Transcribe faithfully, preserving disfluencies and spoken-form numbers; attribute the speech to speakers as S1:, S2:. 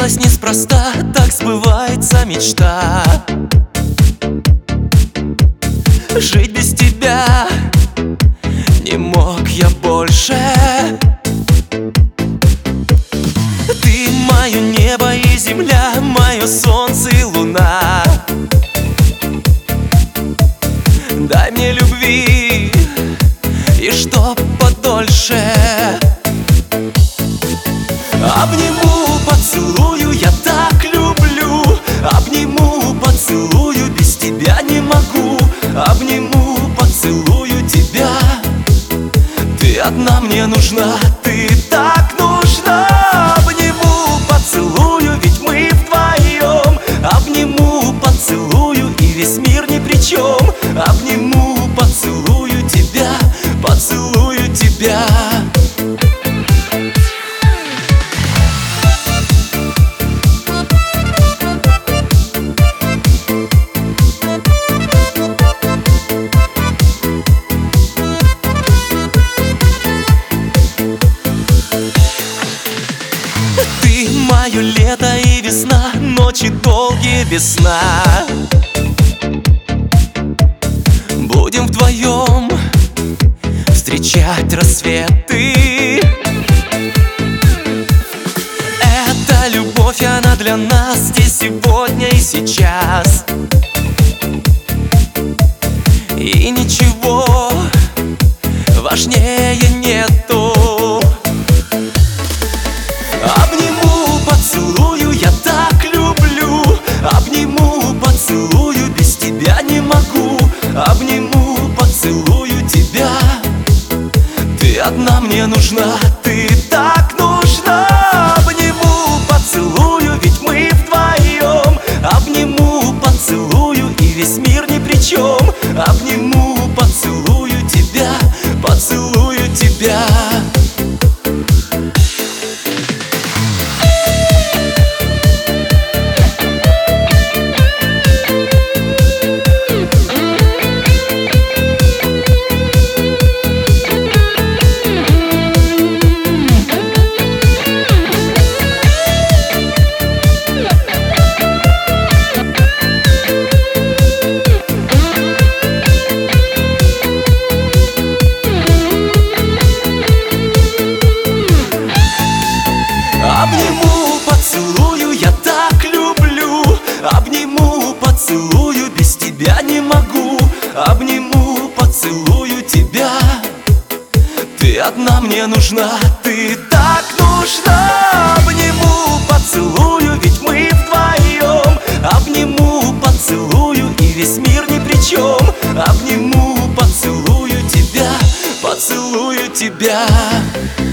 S1: случилось неспроста, так сбывается мечта. Жить без тебя не мог я больше. Ты мое небо и земля, мое солнце и луна. Дай мне любви и чтоб подольше. Обниму, поцелую, я так люблю. Обниму, поцелую, без тебя не могу. Обниму, поцелую тебя. Ты одна мне нужна, ты так нужна. Обниму, поцелую, ведь мы вдвоем. Обниму, поцелую, и весь мир ни при чем. Обниму, поцелую тебя, поцелую тебя. Ты мое лето и весна, ночи долгие без сна. Будем вдвоем встречать рассветы. Эта любовь, она для нас здесь, сегодня и сейчас. И ничего важнее нету. Обниму, поцелую, я так люблю. Обниму, поцелую, без тебя не могу. Обниму, поцелую тебя. Ты одна мне нужна, ты так нужна. Обниму, поцелую, ведь мы вдвоем. Обниму, поцелую, и весь мир ни при чем. Обниму, поцелую тебя, поцелую тебя. Обниму, поцелую, я так люблю. Обниму, поцелую, без тебя не могу. Обниму, поцелую тебя. Ты одна мне нужна, ты так нужна. Обниму, поцелую, ведь мы вдвоем. Обниму, поцелую, и весь мир ни при чем. Обниму, поцелую тебя, поцелую тебя.